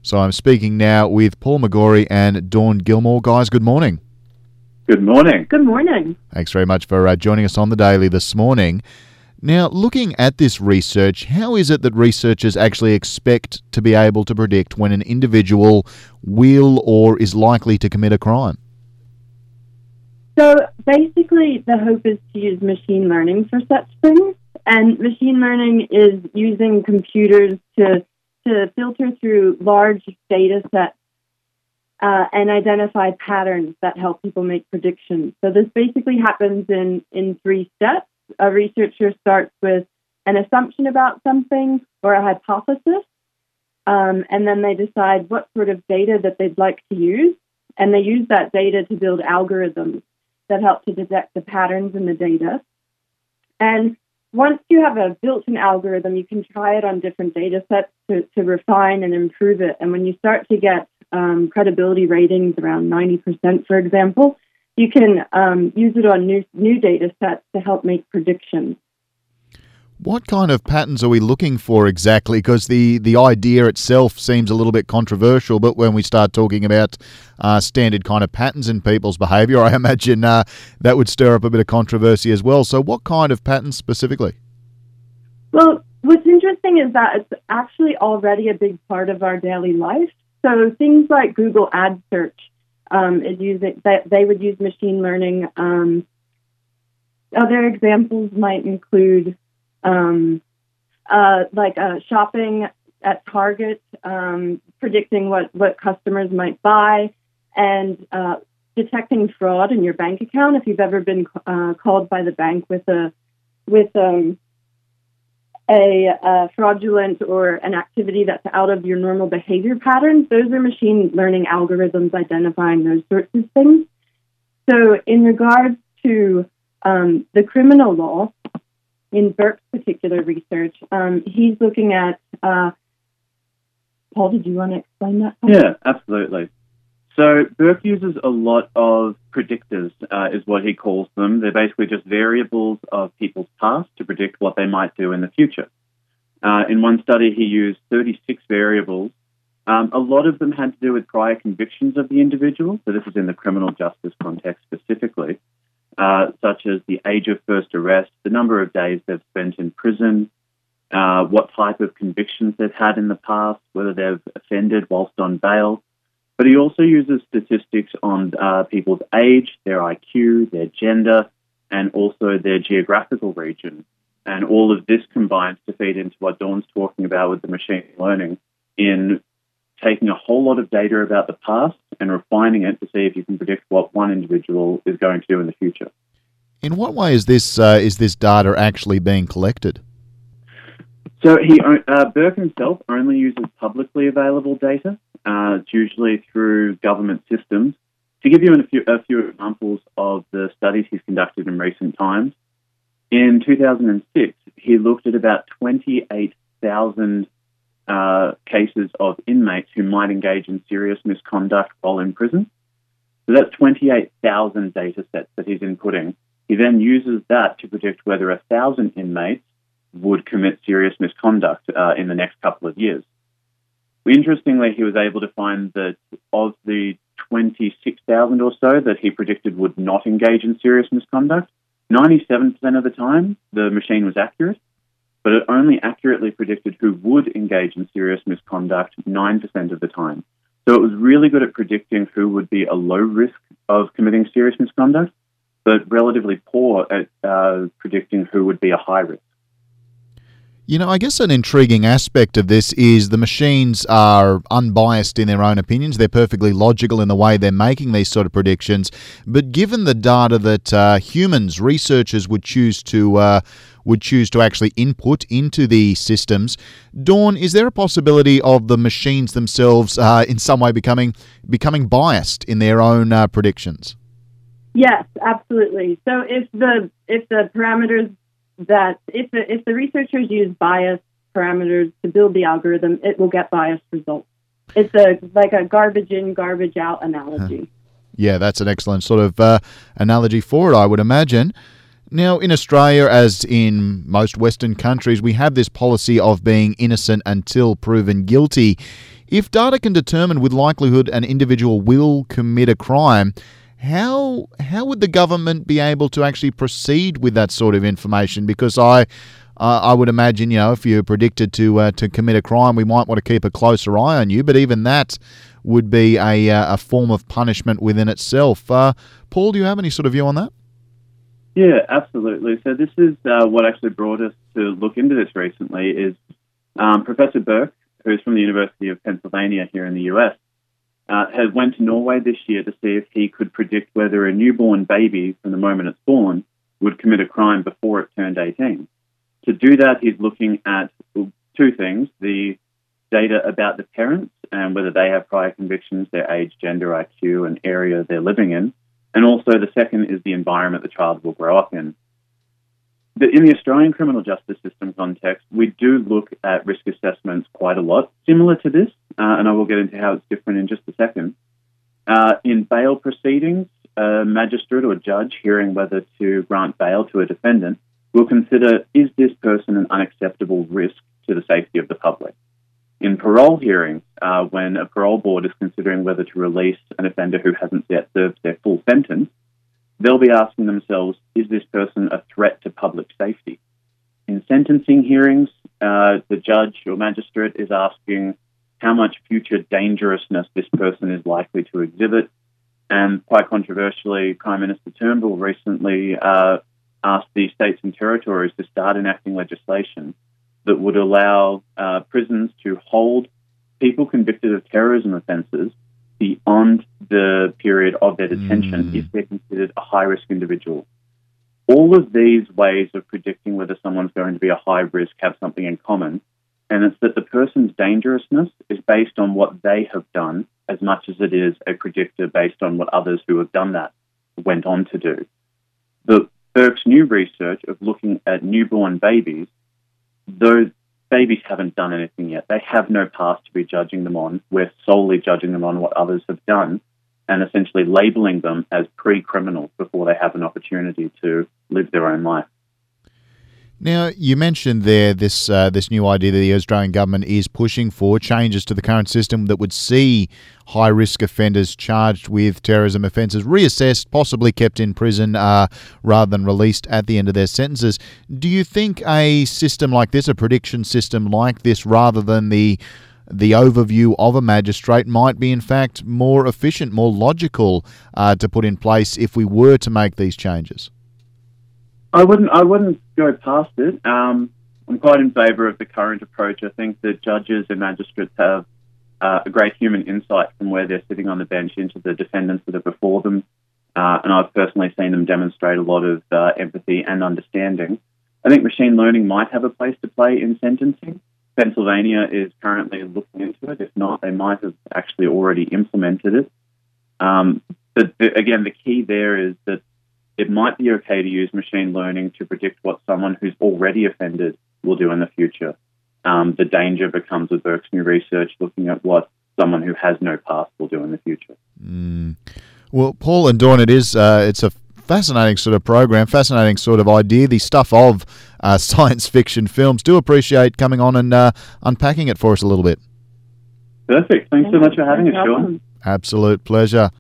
So I'm speaking now with Paul McGorry and Dawn Gilmore. Guys, good morning. Good morning. Good morning. Thanks very much for joining us on the Daily this morning. Now, looking at this research, how is it that researchers actually expect to be able to predict when an individual will or is likely to commit a crime? So basically, the hope is to use machine learning for such things. And machine learning is using computers to filter through large data sets and identify patterns that help people make predictions. So this basically happens in three steps. A researcher starts with an assumption about something or a hypothesis, and then they decide what sort of data that they'd like to use, and they use that data to build algorithms that help to detect the patterns in the data. And once you have a built-in algorithm, you can try it on different data sets to refine and improve it. And when you start to get credibility ratings around 90%, for example, you can use it on new data sets to help make predictions. What kind of patterns are we looking for exactly? Because the idea itself seems a little bit controversial, but when we start talking about standard kind of patterns in people's behaviour, I imagine that would stir up a bit of controversy as well. So what kind of patterns specifically? Well, what's interesting is that it's actually already a big part of our daily life. So things like Google Ad Search they would use machine learning. Other examples might include shopping at Target, predicting what customers might buy, and detecting fraud in your bank account. If you've ever been called by the bank with a fraudulent or an activity that's out of your normal behavior patterns, those are machine learning algorithms identifying those sorts of things. So in regards to the criminal law, in Burke's particular research, he's looking at... Paul, did you want to explain that? Yeah, absolutely. So Burke uses a lot of predictors, is what he calls them. They're basically just variables of people's past to predict what they might do in the future. In one study, he used 36 variables. A lot of them had to do with prior convictions of the individual. So this is in the criminal justice context specifically. Such as the age of first arrest, the number of days they've spent in prison, what type of convictions they've had in the past, whether they've offended whilst on bail. But he also uses statistics on people's age, their IQ, their gender, and also their geographical region. And all of this combines to feed into what Dawn's talking about with the machine learning in taking a whole lot of data about the past and refining it to see if you can predict what one individual is going to do in the future. In what way is this data actually being collected? So Burke himself only uses publicly available data. It's usually through government systems. To give you a few examples of the studies he's conducted in recent times, in 2006, he looked at about 28,000 cases of inmates who might engage in serious misconduct while in prison. So that's 28,000 data sets that he's inputting. He then uses that to predict whether 1,000 inmates would commit serious misconduct in the next couple of years. Interestingly, he was able to find that of the 26,000 or so that he predicted would not engage in serious misconduct, 97% of the time the machine was accurate, but it only accurately predicted who would engage in serious misconduct 9% of the time. So it was really good at predicting who would be a low risk of committing serious misconduct, but relatively poor at predicting who would be a high risk. You know, I guess an intriguing aspect of this is the machines are unbiased in their own opinions. They're perfectly logical in the way they're making these sort of predictions. But given the data that humans, researchers would choose to actually input into the systems, Dawn, is there a possibility of the machines themselves in some way becoming biased in their own predictions? Yes, absolutely. So if the parameters if the researchers use biased parameters to build the algorithm, it will get biased results. It's like a garbage in, garbage out analogy. Yeah, that's an excellent sort of analogy for it, I would imagine. Now, in Australia, as in most Western countries, we have this policy of being innocent until proven guilty. If data can determine with likelihood an individual will commit a crime, how would the government be able to actually proceed with that sort of information? Because I would imagine, if you're predicted to commit a crime, we might want to keep a closer eye on you. But even that would be a form of punishment within itself. Paul, do you have any sort of view on that? Yeah, absolutely. So this is what actually brought us to look into this recently is Professor Burke, who's from the University of Pennsylvania here in the US, has went to Norway this year to see if he could predict whether a newborn baby from the moment it's born would commit a crime before it turned 18. To do that, he's looking at two things: the data about the parents and whether they have prior convictions, their age, gender, IQ, and area they're living in. And also the second is the environment the child will grow up in. But in the Australian criminal justice system context, we do look at risk assessments quite a lot, similar to this, and I will get into how it's different in just a second. In bail proceedings, a magistrate or judge hearing whether to grant bail to a defendant will consider, is this person an unacceptable risk to the safety of the public? In parole hearings, when a parole board is considering whether to release an offender who hasn't yet served their full sentence, they'll be asking themselves, is this person a threat to public safety? In sentencing hearings, the judge or magistrate is asking how much future dangerousness this person is likely to exhibit. And quite controversially, Prime Minister Turnbull recently asked the states and territories to start enacting legislation that would allow prisons to hold people convicted of terrorism offences beyond the period of their detention if they're considered a high-risk individual. All of these ways of predicting whether someone's going to be a high risk have something in common, and it's that the person's dangerousness is based on what they have done as much as it is a predictor based on what others who have done that went on to do. The Burke's new research of looking at newborn babies, those babies haven't done anything yet. They have no past to be judging them on. We're solely judging them on what others have done and essentially labeling them as pre-criminals before they have an opportunity to live their own life. Now, you mentioned there this new idea that the Australian government is pushing for, changes to the current system that would see high-risk offenders charged with terrorism offences reassessed, possibly kept in prison rather than released at the end of their sentences. Do you think a system like this, a prediction system like this, rather than the overview of a magistrate, might be in fact more efficient, more logical to put in place if we were to make these changes? I wouldn't go past it. I'm quite in favour of the current approach. I think that judges and magistrates have a great human insight from where they're sitting on the bench into the defendants that are before them. And I've personally seen them demonstrate a lot of empathy and understanding. I think machine learning might have a place to play in sentencing. Pennsylvania is currently looking into it. If not, they might have actually already implemented it. But again, the key there is that it might be okay to use machine learning to predict what someone who's already offended will do in the future. The danger becomes with Burke's new research looking at what someone who has no past will do in the future. Well, Paul and Dawn, it's a fascinating sort of program, fascinating sort of idea, the stuff of science fiction films. Do appreciate coming on and unpacking it for us a little bit. Perfect. Thanks so much for having us, Sean. Absolute pleasure.